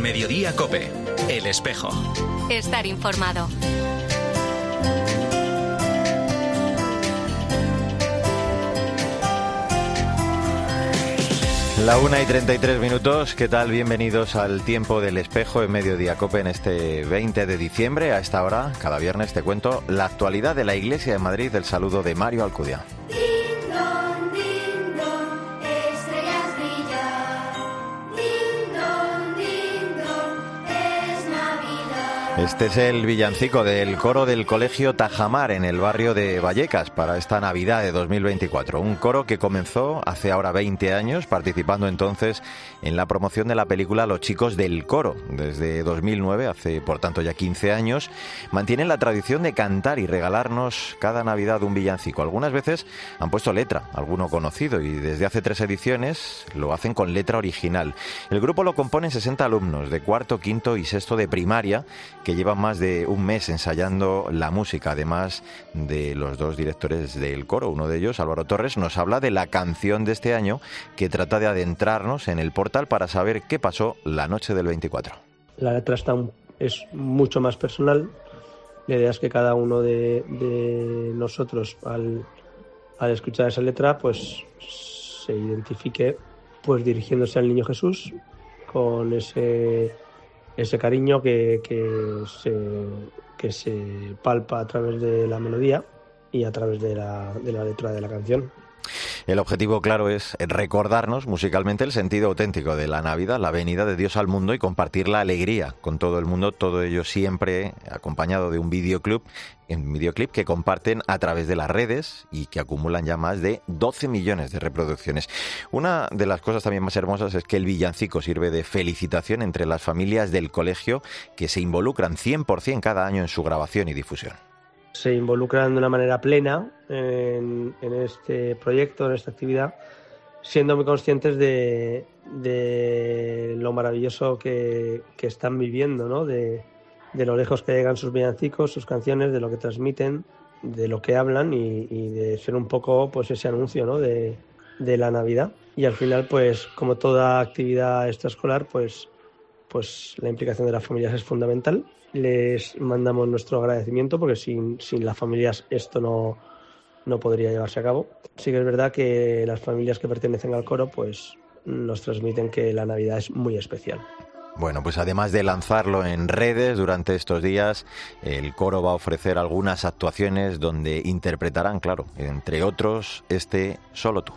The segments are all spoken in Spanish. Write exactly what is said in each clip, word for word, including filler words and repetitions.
Mediodía COPE. El Espejo. Estar informado. La una y treinta y tres minutos, ¿qué tal? Bienvenidos al Tiempo del Espejo en Mediodía COPE en este veinte de diciembre. A esta hora, cada viernes te cuento la actualidad de la Iglesia de Madrid. El saludo de Mario Alcudia. Este es el villancico del coro del Colegio Tajamar en el barrio de Vallecas para esta Navidad de dos mil veinticuatro. Un coro que comenzó hace ahora veinte años, participando entonces en la promoción de la película Los chicos del coro. Desde dos mil nueve, hace por tanto ya quince años, mantienen la tradición de cantar y regalarnos cada Navidad un villancico. Algunas veces han puesto letra, alguno conocido, y desde hace tres ediciones lo hacen con letra original. El grupo lo componen sesenta alumnos de cuarto, quinto y sexto de primaria, que llevan más de un mes ensayando la música, además de los dos directores del coro. Uno de ellos, Álvaro Torres, nos habla de la canción de este año que trata de adentrarnos en el portal para saber qué pasó la noche del veinticuatro. La letra está, es mucho más personal. La idea es que cada uno de, de nosotros, al, al escuchar esa letra, pues se identifique pues dirigiéndose al Niño Jesús con ese... ese cariño que, que, se, que se palpa a través de la melodía y a través de la, de la letra de la canción. El objetivo, claro, es recordarnos musicalmente el sentido auténtico de la Navidad, la venida de Dios al mundo, y compartir la alegría con todo el mundo, todo ello siempre acompañado de un videoclip, un videoclip que comparten a través de las redes y que acumulan ya más de doce millones de reproducciones. Una de las cosas también más hermosas es que el villancico sirve de felicitación entre las familias del colegio, que se involucran cien por ciento cada año en su grabación y difusión. Se involucran de una manera plena en, en este proyecto, en esta actividad, siendo muy conscientes de, de lo maravilloso que, que están viviendo, ¿no? De, de lo lejos que llegan sus villancicos, sus canciones, de lo que transmiten, de lo que hablan y, y de ser un poco pues ese anuncio, ¿no? de, de la Navidad. Y al final, pues como toda actividad extraescolar, pues, pues la implicación de las familias es fundamental. Les mandamos nuestro agradecimiento porque sin, sin las familias esto no, no podría llevarse a cabo. Sí que es verdad que las familias que pertenecen al coro pues nos transmiten que la Navidad es muy especial. Bueno, pues además de lanzarlo en redes durante estos días, el coro va a ofrecer algunas actuaciones donde interpretarán, claro, entre otros, este Solo tú.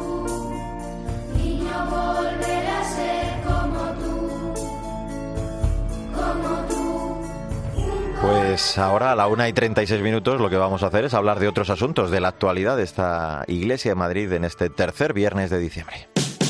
Pues ahora a la una y treinta y seis minutos lo que vamos a hacer es hablar de otros asuntos de la actualidad de esta Iglesia de Madrid en este tercer viernes de diciembre.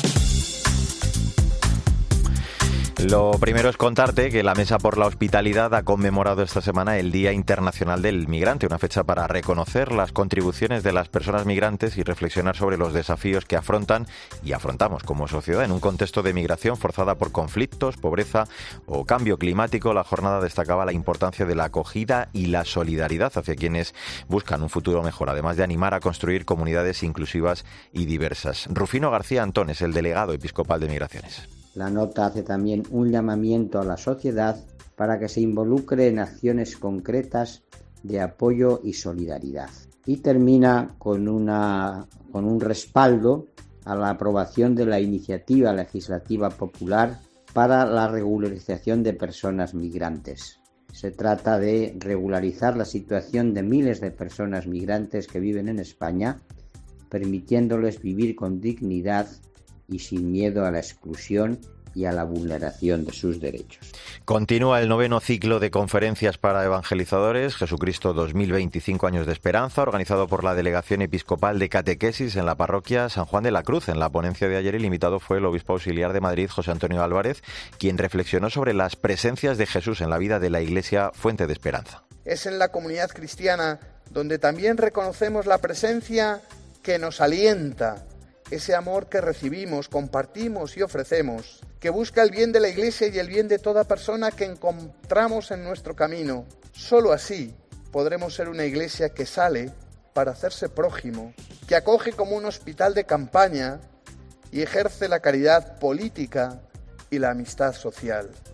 Lo primero es contarte que la Mesa por la Hospitalidad ha conmemorado esta semana el Día Internacional del Migrante, una fecha para reconocer las contribuciones de las personas migrantes y reflexionar sobre los desafíos que afrontan y afrontamos como sociedad en un contexto de migración forzada por conflictos, pobreza o cambio climático. La jornada destacaba la importancia de la acogida y la solidaridad hacia quienes buscan un futuro mejor, además de animar a construir comunidades inclusivas y diversas. Rufino García Antón es el delegado episcopal de Migraciones. La nota hace también un llamamiento a la sociedad para que se involucre en acciones concretas de apoyo y solidaridad. Y termina con, una, con un respaldo a la aprobación de la iniciativa legislativa popular para la regularización de personas migrantes. Se trata de regularizar la situación de miles de personas migrantes que viven en España, permitiéndoles vivir con dignidad y sin miedo a la exclusión y a la vulneración de sus derechos. Continúa el noveno ciclo de conferencias para evangelizadores, Jesucristo dos mil veinticinco años de esperanza, organizado por la Delegación Episcopal de Catequesis en la parroquia San Juan de la Cruz. En la ponencia de ayer el invitado fue el obispo auxiliar de Madrid, José Antonio Álvarez, quien reflexionó sobre las presencias de Jesús en la vida de la Iglesia, fuente de esperanza. Es en la comunidad cristiana donde también reconocemos la presencia que nos alienta, ese amor que recibimos, compartimos y ofrecemos, que busca el bien de la Iglesia y el bien de toda persona que encontramos en nuestro camino. Solo así podremos ser una Iglesia que sale para hacerse prójimo, que acoge como un hospital de campaña y ejerce la caridad política y la amistad social.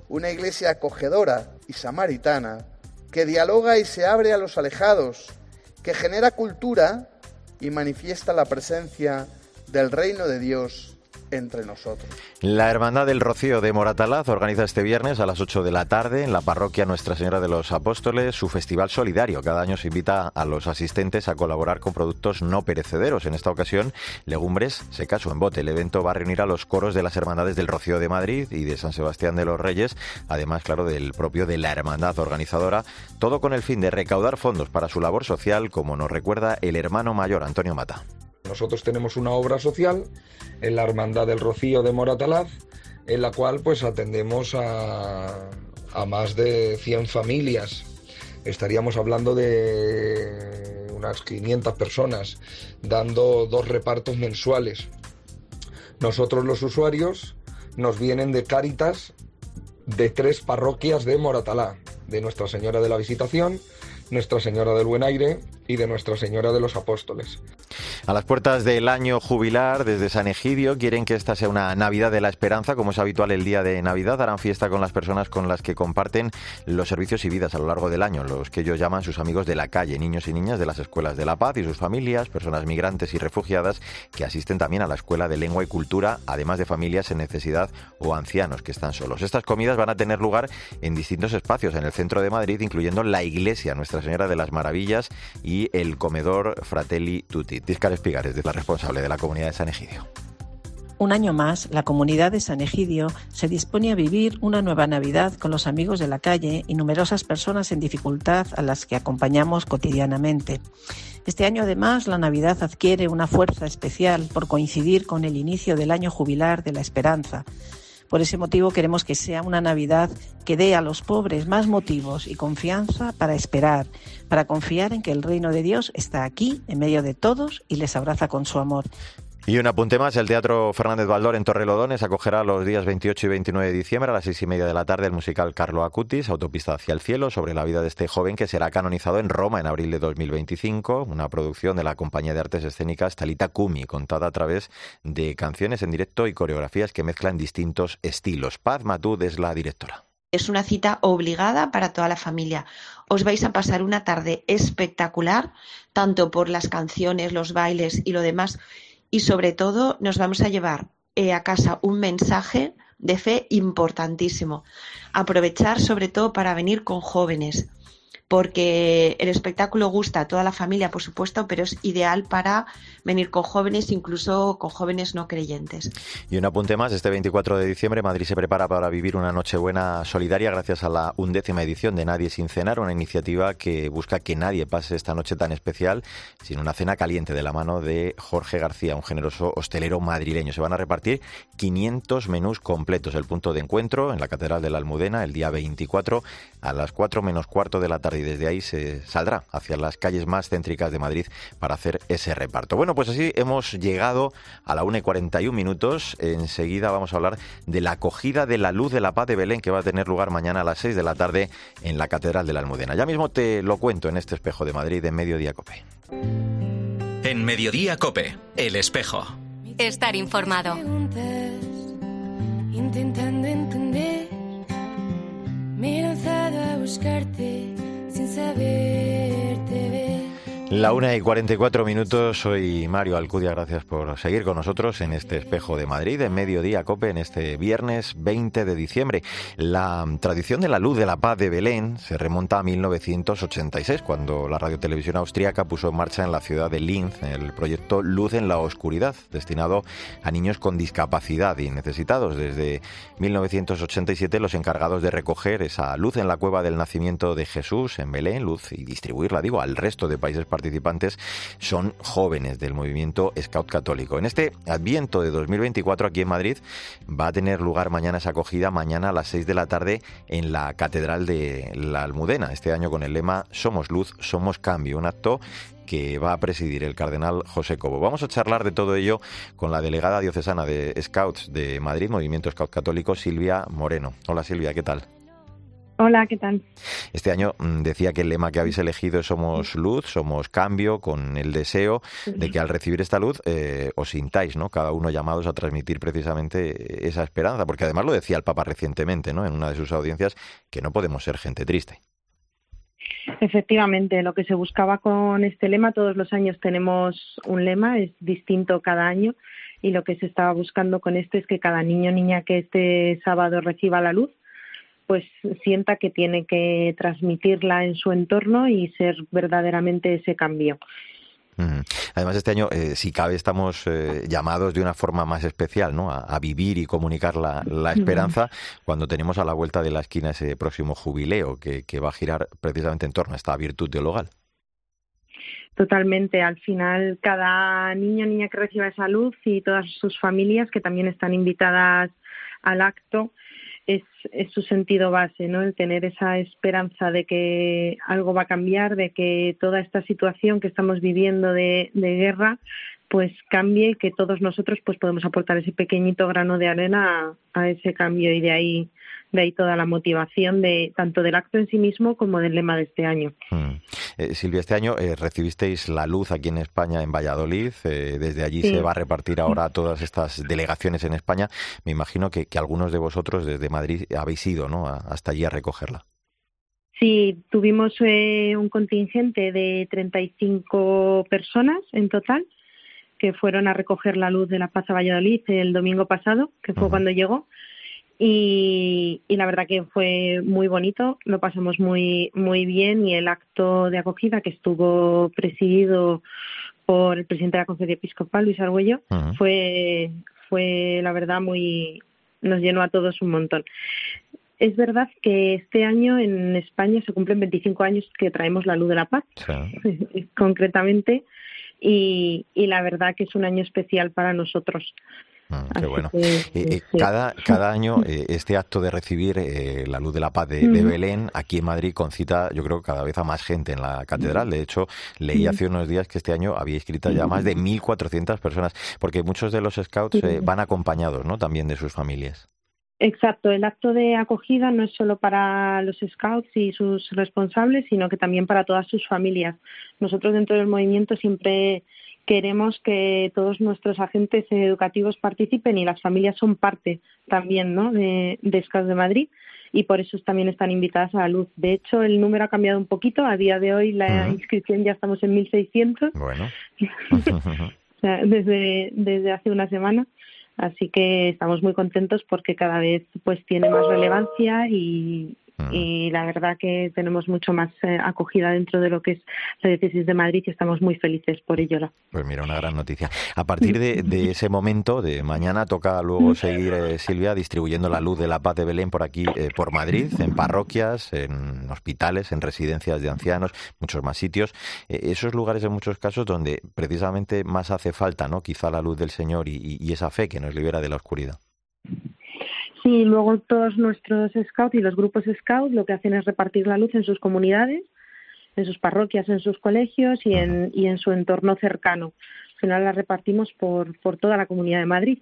una iglesia acogedora y samaritana, que dialoga y se abre a los alejados, que genera cultura y manifiesta la presencia del reino de Dios entre nosotros. La Hermandad del Rocío de Moratalaz organiza este viernes a las ocho de la tarde en la parroquia Nuestra Señora de los Apóstoles su festival solidario. Cada año se invita a los asistentes a colaborar con productos no perecederos. En esta ocasión, legumbres secas o en bote. El evento va a reunir a los coros de las Hermandades del Rocío de Madrid y de San Sebastián de los Reyes, además, claro, del propio de la hermandad organizadora, todo con el fin de recaudar fondos para su labor social, como nos recuerda el hermano mayor Antonio Mata. Nosotros tenemos una obra social en la Hermandad del Rocío de Moratalaz, en la cual pues atendemos a, a más de cien familias. Estaríamos hablando de unas quinientas personas, dando dos repartos mensuales. Nosotros, los usuarios, nos vienen de Cáritas de tres parroquias de Moratalaz, de Nuestra Señora de la Visitación, Nuestra Señora del Buen Aire y de Nuestra Señora de los Apóstoles. A las puertas del año jubilar, desde San Egidio, quieren que esta sea una Navidad de la esperanza, como es habitual el día de Navidad. Harán fiesta con las personas con las que comparten los servicios y vidas a lo largo del año, los que ellos llaman sus amigos de la calle, niños y niñas de las escuelas de La Paz y sus familias, personas migrantes y refugiadas que asisten también a la Escuela de Lengua y Cultura, además de familias en necesidad o ancianos que están solos. Estas comidas van a tener lugar en distintos espacios en el centro de Madrid, incluyendo la iglesia Nuestra Señora de las Maravillas y el comedor Fratelli Tutti. Tíscar Espigares, es la responsable de la comunidad de San Egidio. Un año más, la comunidad de San Egidio se dispone a vivir una nueva Navidad con los amigos de la calle y numerosas personas en dificultad a las que acompañamos cotidianamente. Este año, además, la Navidad adquiere una fuerza especial por coincidir con el inicio del año jubilar de la esperanza. Por ese motivo queremos que sea una Navidad que dé a los pobres más motivos y confianza para esperar, para confiar en que el reino de Dios está aquí, en medio de todos, y les abraza con su amor. Y un apunte más, el Teatro Fernández Baldor en Torrelodones acogerá los días veintiocho y veintinueve de diciembre a las seis y media de la tarde el musical Carlo Acutis, Autopista hacia el cielo, sobre la vida de este joven que será canonizado en Roma en abril de dos mil veinticinco, una producción de la Compañía de Artes Escénicas Talita Cumi, contada a través de canciones en directo y coreografías que mezclan distintos estilos. Paz Matud es la directora. Es una cita obligada para toda la familia. Os vais a pasar una tarde espectacular, tanto por las canciones, los bailes y lo demás. Y sobre todo nos vamos a llevar eh, a casa un mensaje de fe importantísimo. Aprovechar sobre todo para venir con jóvenes, porque el espectáculo gusta a toda la familia, por supuesto, pero es ideal para venir con jóvenes, incluso con jóvenes no creyentes. Y un apunte más, este veinticuatro de diciembre Madrid se prepara para vivir una Nochebuena solidaria gracias a la undécima edición de Nadie sin cenar, una iniciativa que busca que nadie pase esta noche tan especial sin una cena caliente, de la mano de Jorge García, un generoso hostelero madrileño. Se van a repartir quinientos menús completos. El punto de encuentro en la Catedral de la Almudena el día veinticuatro a las cuatro menos cuarto de la tarde, y desde ahí se saldrá hacia las calles más céntricas de Madrid para hacer ese reparto. Bueno, pues así hemos llegado a la una y cuarenta y un minutos. Enseguida vamos a hablar de la acogida de la Luz de la Paz de Belén, que va a tener lugar mañana a las seis de la tarde en la Catedral de la Almudena. Ya mismo te lo cuento en este Espejo de Madrid en Mediodía COPE. En Mediodía COPE, El Espejo. Estar informado. Intentando entender, me he lanzado a buscarte sin saberte ver. La una y cuarenta y cuatro minutos, soy Mario Alcudia, gracias por seguir con nosotros en este Espejo de Madrid, en Mediodía COPE, en este viernes veinte de diciembre. La tradición de la Luz de la Paz de Belén se remonta a mil novecientos ochenta y seis, cuando la radiotelevisión austríaca puso en marcha en la ciudad de Linz el proyecto Luz en la Oscuridad, destinado a niños con discapacidad y necesitados. Desde mil novecientos ochenta y siete, los encargados de recoger esa luz en la cueva del nacimiento de Jesús en Belén, luz, y distribuirla, digo, al resto de países participantes, son jóvenes del movimiento Scout Católico. En este Adviento de dos mil veinticuatro, aquí en Madrid, va a tener lugar mañana esa acogida, mañana a las seis de la tarde en la Catedral de la Almudena, este año con el lema Somos Luz, Somos Cambio, un acto que va a presidir el cardenal José Cobo. Vamos a charlar de todo ello con la delegada diocesana de Scouts de Madrid, Movimiento Scout Católico, Silvia Moreno. Hola Silvia, ¿qué tal? Hola, ¿qué tal? Este año decía que el lema que habéis elegido es Somos Luz, somos cambio, con el deseo de que al recibir esta luz eh, os sintáis, ¿no? Cada uno llamados a transmitir precisamente esa esperanza, porque además lo decía el Papa recientemente, ¿no? En una de sus audiencias, que no podemos ser gente triste. Efectivamente, lo que se buscaba con este lema, todos los años tenemos un lema, es distinto cada año, y lo que se estaba buscando con este es que cada niño o niña que este sábado reciba la luz, pues sienta que tiene que transmitirla en su entorno y ser verdaderamente ese cambio. Mm. Además, este año, eh, si cabe, estamos eh, llamados de una forma más especial, ¿no? A, a vivir y comunicar la, la esperanza mm. cuando tenemos a la vuelta de la esquina ese próximo jubileo que, que va a girar precisamente en torno a esta virtud teologal. Totalmente. Al final, cada niño o niña que reciba esa luz y todas sus familias, que también están invitadas al acto, Es, es su sentido base, ¿no? El tener esa esperanza de que algo va a cambiar, de que toda esta situación que estamos viviendo de, de guerra, pues cambie y que todos nosotros pues podemos aportar ese pequeñito grano de arena a, a ese cambio, y de ahí de ahí toda la motivación de tanto del acto en sí mismo como del lema de este año. Mm. Eh, Silvia, este año eh, recibisteis la luz aquí en España, en Valladolid. Eh, desde allí sí. se va a repartir ahora a todas estas delegaciones en España. Me imagino que, que algunos de vosotros desde Madrid habéis ido, ¿no? A, hasta allí a recogerla. Sí, tuvimos eh, un contingente de treinta y cinco personas en total que fueron a recoger la luz de la Paz a Valladolid el domingo pasado, que fue uh-huh. cuando llegó. Y, y la verdad que fue muy bonito, lo pasamos muy muy bien, y el acto de acogida, que estuvo presidido por el presidente de la Conferencia Episcopal, Luis Argüello, uh-huh. fue fue la verdad muy nos llenó a todos un montón. Es verdad que este año en España se cumplen veinticinco años que traemos la luz de la paz, sí. concretamente, y, y la verdad que es un año especial para nosotros. Mm, qué bueno. Que, eh, eh, sí. cada, cada año eh, este acto de recibir eh, la luz de la paz de, de Belén aquí en Madrid concita, yo creo, cada vez a más gente en la catedral. De hecho, leí hace unos días que este año había inscrito ya más de mil cuatrocientas personas, porque muchos de los scouts eh, van acompañados, ¿no? También de sus familias. Exacto, el acto de acogida no es solo para los scouts y sus responsables, sino que también para todas sus familias. Nosotros dentro del movimiento siempre queremos que todos nuestros agentes educativos participen, y las familias son parte también, ¿no? de, de Scouts de Madrid, y por eso también están invitadas a la luz. De hecho, el número ha cambiado un poquito. A día de hoy la uh-huh. inscripción ya estamos en mil seiscientos. Bueno. o sea, desde, desde hace una semana. Así que estamos muy contentos porque cada vez pues tiene más relevancia, y, uh-huh. y la verdad que tenemos mucho más eh, acogida dentro de lo que es la diócesis de Madrid, y estamos muy felices por ello. Pues mira, una gran noticia. A partir de, de ese momento, de mañana, toca luego seguir, eh, Silvia, distribuyendo la luz de la paz de Belén por aquí, eh, por Madrid, en parroquias, en hospitales, en residencias de ancianos, muchos más sitios. Eh, esos lugares, en muchos casos, donde precisamente más hace falta, ¿no? Quizá la luz del Señor y, y esa fe que nos libera de la oscuridad. Sí, luego todos nuestros scouts y los grupos scouts lo que hacen es repartir la luz en sus comunidades, en sus parroquias, en sus colegios y en, y en su entorno cercano. Al final la repartimos por, por toda la Comunidad de Madrid.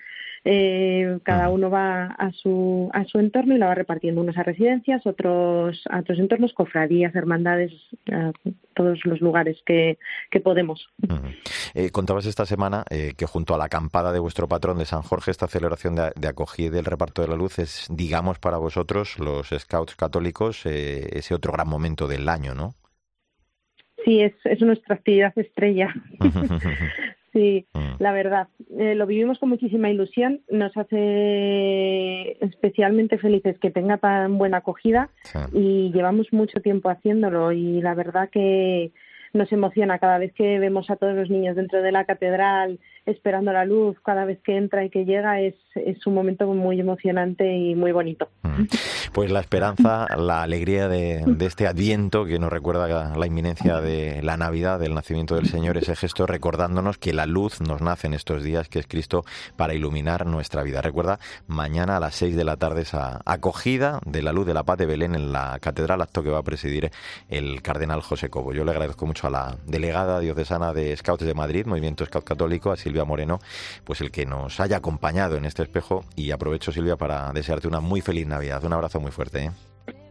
eh, cada uno va a su, a su entorno y la va repartiendo, unos a residencias, otros a otros entornos, cofradías, hermandades, a todos los lugares que, que podemos. Uh-huh. Eh, contabas esta semana eh, que junto a la acampada de vuestro patrón de San Jorge, esta celebración de, de acogida y del reparto de la luz es, digamos, para vosotros, los scouts católicos, eh, ese otro gran momento del año, ¿no? Sí, es, es nuestra actividad estrella. Sí, la verdad. Eh, lo vivimos con muchísima ilusión. Nos hace especialmente felices que tenga tan buena acogida, sí. y llevamos mucho tiempo haciéndolo, y la verdad que nos emociona cada vez que vemos a todos los niños dentro de la catedral esperando la luz, cada vez que entra y que llega es, es un momento muy emocionante y muy bonito. Pues la esperanza, la alegría de, de este Adviento que nos recuerda la inminencia de la Navidad, del nacimiento del Señor, ese gesto recordándonos que la luz nos nace en estos días, que es Cristo, para iluminar nuestra vida. Recuerda, mañana a las seis de la tarde esa acogida de la luz de la paz de Belén en la catedral, acto que va a presidir el cardenal José Cobo. Yo le agradezco mucho a la delegada diocesana de Scouts de Madrid, Movimiento Scout Católico, a Silvia Moreno, pues el que nos haya acompañado en este espejo, y aprovecho, Silvia, para desearte una muy feliz Navidad. Un abrazo muy fuerte, ¿eh?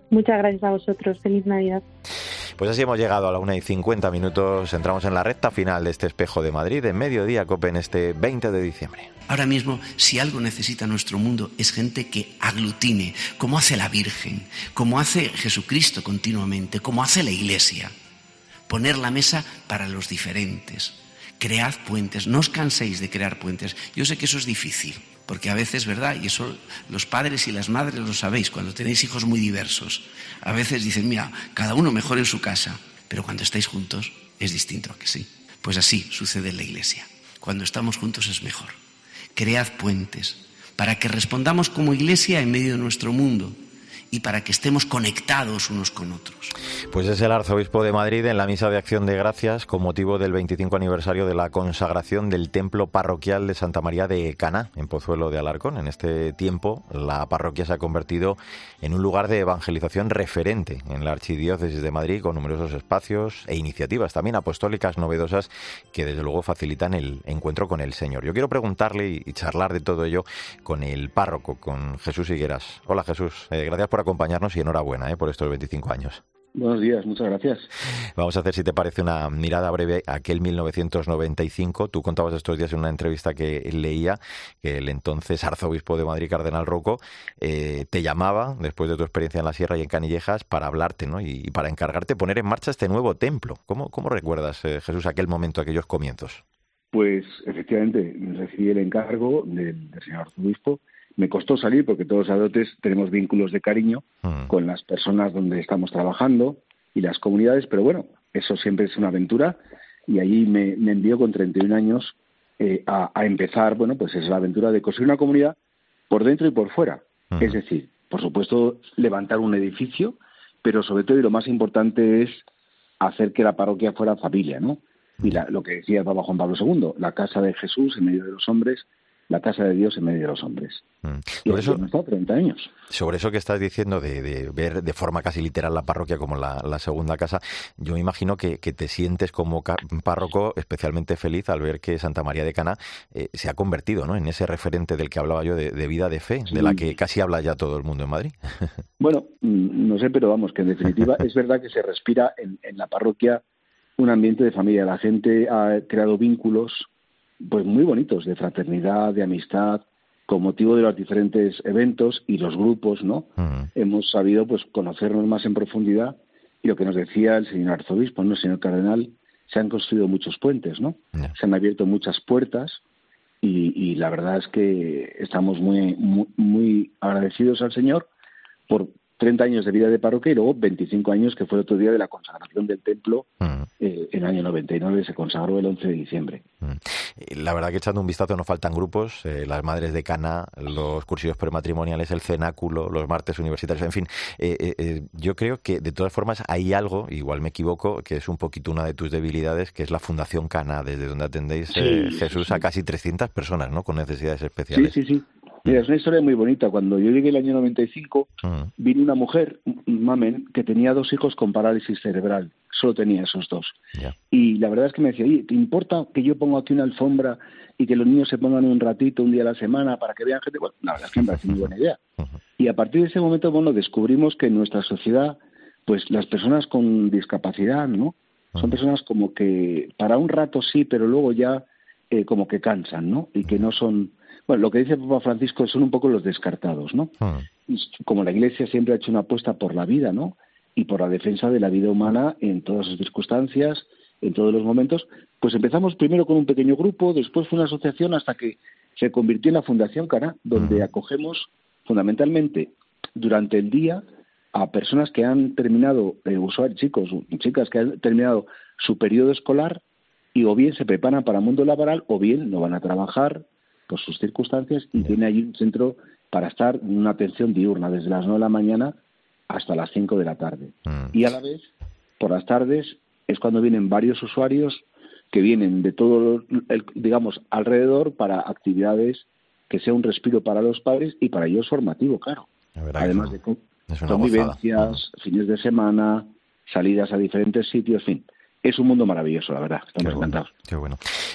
Muchas gracias a vosotros. Feliz Navidad. Pues así hemos llegado a la una y cincuenta minutos. Entramos en la recta final de este Espejo de Madrid, en Mediodía Cope, en este veinte de diciembre. Ahora mismo, si algo necesita nuestro mundo, es gente que aglutine, como hace la Virgen, como hace Jesucristo continuamente, como hace la Iglesia. Poner la mesa para los diferentes. Cread puentes. No os canséis de crear puentes. Yo sé que eso es difícil, porque a veces, ¿verdad? Y eso los padres y las madres lo sabéis, cuando tenéis hijos muy diversos. A veces dicen, mira, cada uno mejor en su casa. Pero cuando estáis juntos es distinto, ¿a que sí? Pues así sucede en la Iglesia. Cuando estamos juntos es mejor. Cread puentes para que respondamos como Iglesia en medio de nuestro mundo y para que estemos conectados unos con otros. Pues es el arzobispo de Madrid en la misa de Acción de Gracias con motivo del veinticinco aniversario de la consagración del templo parroquial de Santa María de Caná, en Pozuelo de Alarcón. En este tiempo, la parroquia se ha convertido en un lugar de evangelización referente en la Archidiócesis de Madrid, con numerosos espacios e iniciativas también apostólicas novedosas que desde luego facilitan el encuentro con el Señor. Yo quiero preguntarle y charlar de todo ello con el párroco, con Jesús Higueras. Hola Jesús, eh, gracias por acompañarnos y enhorabuena eh, por estos veinticinco años. Buenos días, muchas gracias. Vamos a hacer, si te parece, una mirada breve a aquel mil novecientos noventa y cinco. Tú contabas estos días en una entrevista que leía que el entonces arzobispo de Madrid, Cardenal Rocco, eh, te llamaba, después de tu experiencia en la Sierra y en Canillejas, para hablarte, ¿no? Y, y para encargarte de poner en marcha este nuevo templo. ¿Cómo, cómo recuerdas, eh, Jesús, aquel momento, aquellos comienzos? Pues, efectivamente, recibí el encargo del, del señor arzobispo. Me costó salir porque todos los sacerdotes tenemos vínculos de cariño mm. con las personas donde estamos trabajando y las comunidades, pero bueno, eso siempre es una aventura y allí me, me envió con treinta y un años eh, a, a empezar, bueno, pues es la aventura de construir una comunidad por dentro y por fuera. Mm. Es decir, por supuesto, levantar un edificio, pero sobre todo y lo más importante es hacer que la parroquia fuera familia, ¿no? Y la, lo que decía el Papa Juan Pablo segundo, la casa de Jesús en medio de los hombres, la casa de Dios en medio de los hombres. Mm. Y por eso hemos estado treinta años. Sobre eso que estás diciendo de, de ver de forma casi literal la parroquia como la, la segunda casa, yo me imagino que, que te sientes como párroco especialmente feliz al ver que Santa María de Caná eh, se ha convertido, ¿no?, en ese referente del que hablaba yo de, de vida de fe, sí, de la que casi habla ya todo el mundo en Madrid. Bueno, no sé, pero vamos, que en definitiva es verdad que se respira en, en la parroquia un ambiente de familia. La gente ha creado vínculos pues muy bonitos, de fraternidad, de amistad, con motivo de los diferentes eventos y los grupos, ¿no? Uh-huh. Hemos sabido pues conocernos más en profundidad y lo que nos decía el señor arzobispo, ¿no?, el señor cardenal, se han construido muchos puentes, ¿no? Uh-huh. Se han abierto muchas puertas y, y la verdad es que estamos muy, muy, muy agradecidos al Señor por treinta años de vida de parroquia y luego veinticinco años, que fue el otro día de la consagración del templo. Mm. eh, en el año noventa y nueve se consagró el once de diciembre. Mm. La verdad que echando un vistazo no faltan grupos, eh, las madres de Caná, los cursillos prematrimoniales, el cenáculo, los martes universitarios, en fin. Eh, eh, yo creo que de todas formas hay algo, igual me equivoco, que es un poquito una de tus debilidades, que es la Fundación Caná, desde donde atendéis, eh, sí, Jesús, sí. a casi trescientas personas, ¿no?, con necesidades especiales. Sí, sí, sí. Mira, es una historia muy bonita. Cuando yo llegué el año noventa y cinco, uh-huh. vino una mujer, mamen, que tenía dos hijos con parálisis cerebral. Solo tenía esos dos. Yeah. Y la verdad es que me decía, oye, ¿te importa que yo ponga aquí una alfombra y que los niños se pongan un ratito, un día a la semana, para que vean gente? Bueno, la verdad es que me parece muy buena idea. Uh-huh. Y a partir de ese momento, bueno, descubrimos que en nuestra sociedad, pues las personas con discapacidad, ¿no? Uh-huh. Son personas como que para un rato sí, pero luego ya eh, como que cansan, ¿no? Y que no son... Bueno, lo que dice el Papa Francisco son un poco los descartados, ¿no? Uh-huh. Como la Iglesia siempre ha hecho una apuesta por la vida, ¿no?, y por la defensa de la vida humana en todas sus circunstancias, en todos los momentos, pues empezamos primero con un pequeño grupo, después fue una asociación hasta que se convirtió en la Fundación Caná, donde uh-huh. acogemos fundamentalmente durante el día a personas que han terminado, eh, usuarios, chicos, chicas que han terminado su periodo escolar y o bien se preparan para el mundo laboral o bien no van a trabajar por sus circunstancias y tiene allí un centro para estar en una atención diurna desde las nueve de la mañana hasta las cinco de la tarde. Mm. Y a la vez, por las tardes, es cuando vienen varios usuarios que vienen de todo, el, digamos, alrededor para actividades que sea un respiro para los padres y para ellos formativo, claro. Además de convivencias, fines de semana, salidas a diferentes sitios, en fin. Es un mundo maravilloso, la verdad. Estamos Qué encantados. Bueno, qué bueno.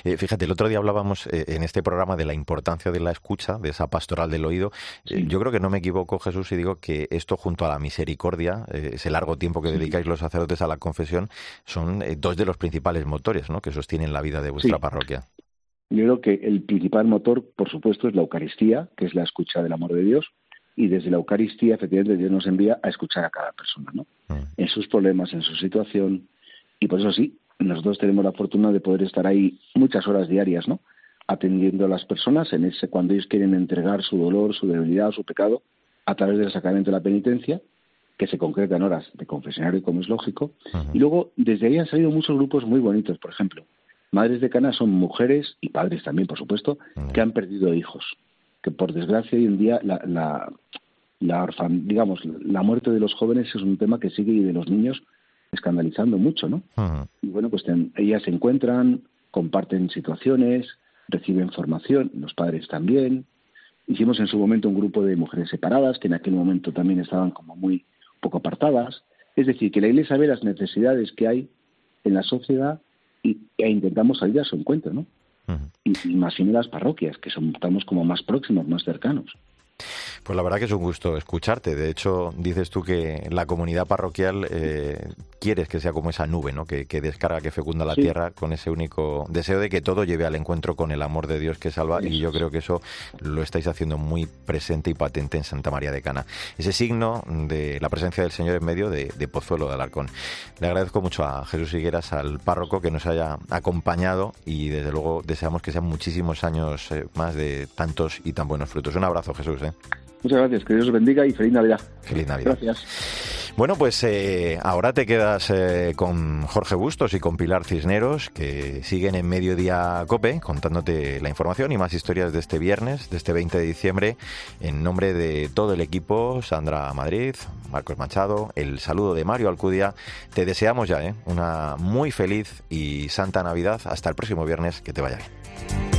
Eh, fíjate, el otro día hablábamos eh, en este programa de la importancia de la escucha, de esa pastoral del oído. Sí. Eh, yo creo que no me equivoco, Jesús, si digo que esto junto a la misericordia, eh, ese largo tiempo que sí. dedicáis los sacerdotes a la confesión, son eh, dos de los principales motores, ¿no?, que sostienen la vida de vuestra sí. parroquia. Yo creo que el principal motor, por supuesto, es la Eucaristía, que es la escucha del amor de Dios, y desde la Eucaristía, efectivamente, Dios nos envía a escuchar a cada persona, ¿no? Mm. En sus problemas, en su situación, y por eso sí, nosotros tenemos la fortuna de poder estar ahí muchas horas diarias, ¿no?, atendiendo a las personas en ese cuando ellos quieren entregar su dolor, su debilidad, su pecado, a través del sacramento de la penitencia, que se concreta en horas de confesionario, como es lógico. Uh-huh. Y luego, desde ahí han salido muchos grupos muy bonitos. Por ejemplo, Madres de Cana son mujeres, y padres también, por supuesto, uh-huh. que han perdido hijos. Que, por desgracia, hoy en día, la, la, la, orfan, digamos, la muerte de los jóvenes es un tema que sigue, y de los niños, escandalizando mucho, ¿no? Uh-huh. Y bueno, pues ten, ellas se encuentran, comparten situaciones, reciben formación, los padres también. Hicimos en su momento un grupo de mujeres separadas, que en aquel momento también estaban como muy poco apartadas. Es decir, que la Iglesia ve las necesidades que hay en la sociedad y, e intentamos salir a su encuentro, ¿no? Uh-huh. Y, y más bien en las parroquias, que son, estamos como más próximos, más cercanos. Pues la verdad que es un gusto escucharte. De hecho, dices tú que la comunidad parroquial eh, quieres que sea como esa nube, ¿no?, que, que descarga, que fecunda la sí. tierra, con ese único deseo de que todo lleve al encuentro con el amor de Dios que salva. Eso. Y yo creo que eso lo estáis haciendo muy presente y patente en Santa María de Cana. Ese signo de la presencia del Señor en medio de, de Pozuelo de Alarcón. Le agradezco mucho a Jesús Higueras, al párroco, que nos haya acompañado, y desde luego deseamos que sean muchísimos años eh, más de tantos y tan buenos frutos. Un abrazo, Jesús. ¿eh? Muchas gracias, que Dios os bendiga y feliz Navidad. Feliz Navidad. Gracias. Bueno, pues eh, ahora te quedas eh, con Jorge Bustos y con Pilar Cisneros, que siguen en Mediodía COPE contándote la información y más historias de este viernes, de este veinte de diciembre. En nombre de todo el equipo, Sandra Madrid, Marcos Machado, el saludo de Mario Alcudia, te deseamos ya ¿eh? una muy feliz y santa Navidad. Hasta el próximo viernes, que te vaya bien.